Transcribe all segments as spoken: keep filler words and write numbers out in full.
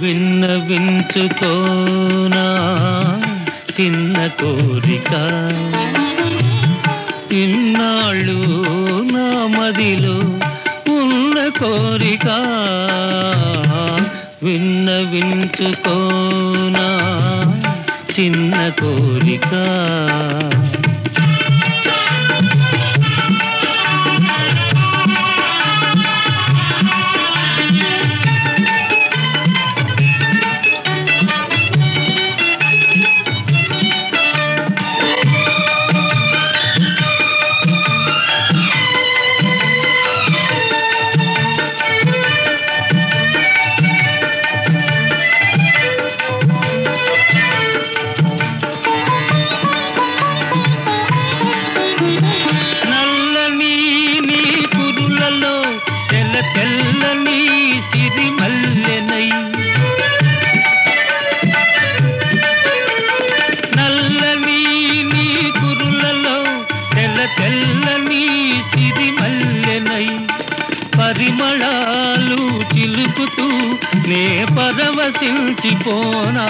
విన్నవించుకోనా చిన్న కోరిక, ఇన్నాళ్ళు నా మదిలో ఉన్న కోరిక. విన్నవించుకోనా చిన్న కోరిక. తెల్లని సిరిమల్లెనై నల్లని నీ కురులలో తెల్ల తెల్లని సిరిమల్లెనై పరిమళాలు చిలుకుతూ నే పరవశించిపోనా.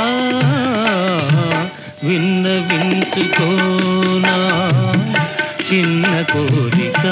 విన్నవించుకోనా చిన్న కోరిక.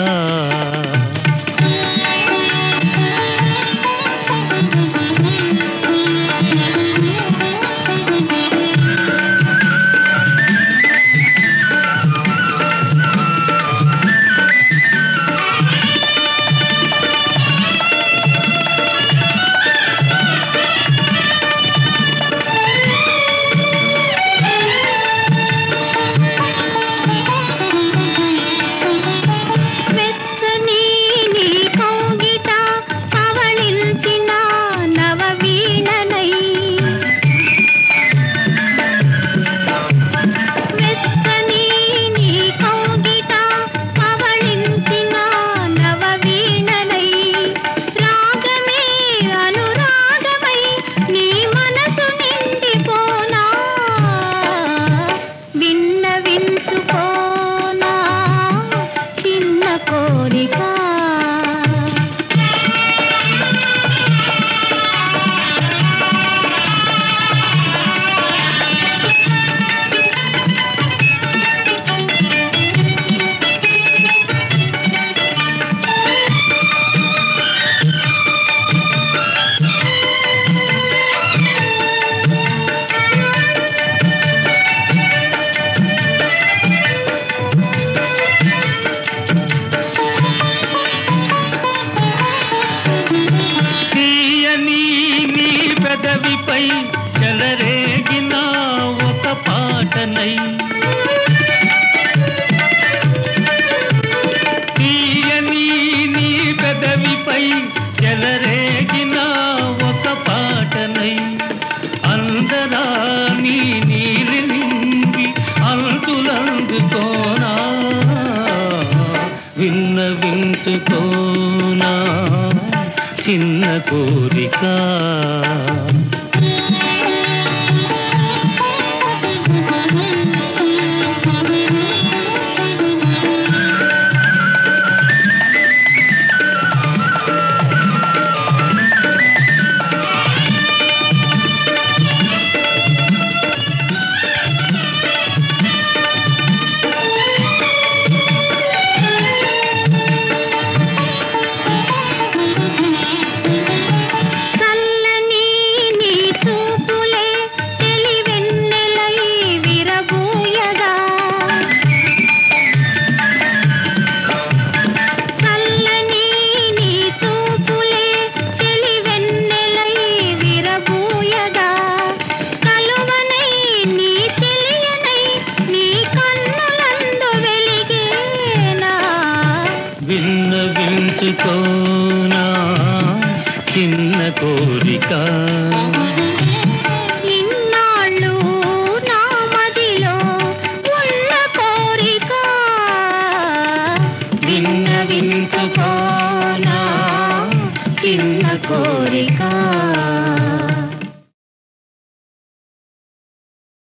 పెదవిపై చెలరేగిన ఒక పాటనై తీయని నీ పెదవిపై చెలరేగిన ఒక పాటనై అందరాని నీలి నిండి అంతులందుకోనా. విన్నవించుకోనా చిన్న కోరిక. విన్నవించుకోనా చిన్న కోరిక. ఇన్నాళ్ళు నా మదిలో ఉన్న కోరిక. విన్నవించుకోనా చిన్న కోరిక.